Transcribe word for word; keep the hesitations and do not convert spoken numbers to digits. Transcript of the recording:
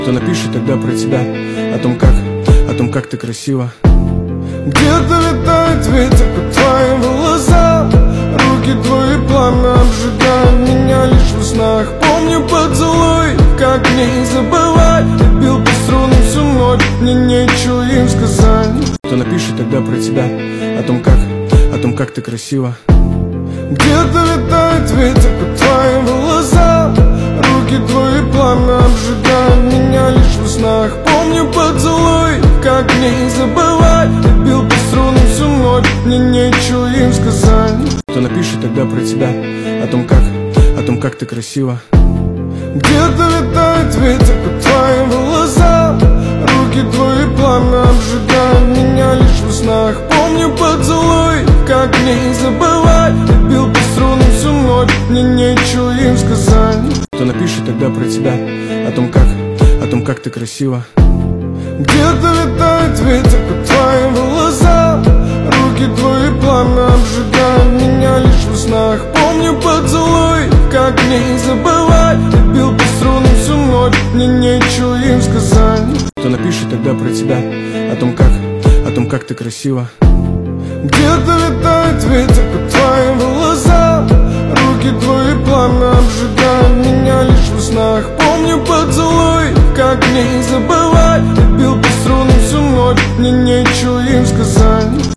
Кто напишет тогда про тебя, о том как, о том как ты красива. Где-то витает ветер по твоим волосам, руки твои пламя обжигают меня лишь во снах. Помню поцелуй, как не забывать. Я бил по струнам всю ночь, мне нечего им сказать. Кто напишет тогда про тебя, о том как, о том как ты красива. Где-то витает ветер по твоим волосам, руки твои пламя обжигают меня лишь во снах. Помню поцелуй, как не забывать. Я бил по струнам всю ночь, мне нечего им сказать. Кто напишет тогда про тебя, о том как, о том как ты красива. Где-то витает ветер по твоим волосам, руки твои пламя обжигают меня лишь во снах. Помню поцелуй, как не забывать. Я бил по струнам всю ночь, мне нечего им сказать. Кто напишет тогда про тебя, о том как, о том как ты красива. Где-то витает ветер по твоим волосам, руки твои пламя обжигают меня лишь во снах. Помню поцелуй, как не забывать. Я бил по струнам всю ночь, мне нечего им сказать. Кто напишет тогда про тебя, о том как, о том как ты красива. Где-то витает ветер по твоим волосам, руки твои пламя обжигают меня лишь во снах. Помню поцелуй, как не забывать.